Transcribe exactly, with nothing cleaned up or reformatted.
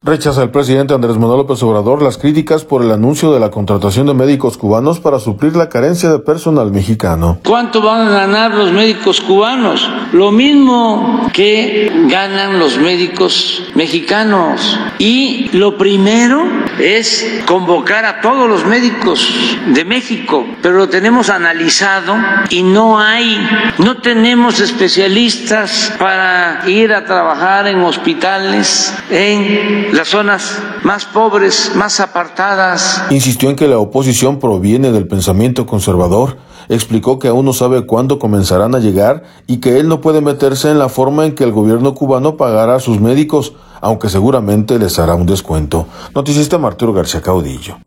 Rechaza el presidente Andrés Manuel López Obrador las críticas por el anuncio de la contratación de médicos cubanos para suplir la carencia de personal mexicano. ¿Cuánto van a ganar los médicos cubanos? Lo mismo que ganan los médicos mexicanos. Y lo primero es convocar a todos los médicos de México, pero lo tenemos analizado y no hay, no tenemos especialistas para ir a trabajar en hospitales en las zonas más pobres, más apartadas. Insistió en que la oposición proviene del pensamiento conservador. Explicó que aún no sabe cuándo comenzarán a llegar y que él no puede meterse en la forma en que el gobierno cubano pagará a sus médicos, aunque seguramente les hará un descuento. Noticista Arturo García Caudillo.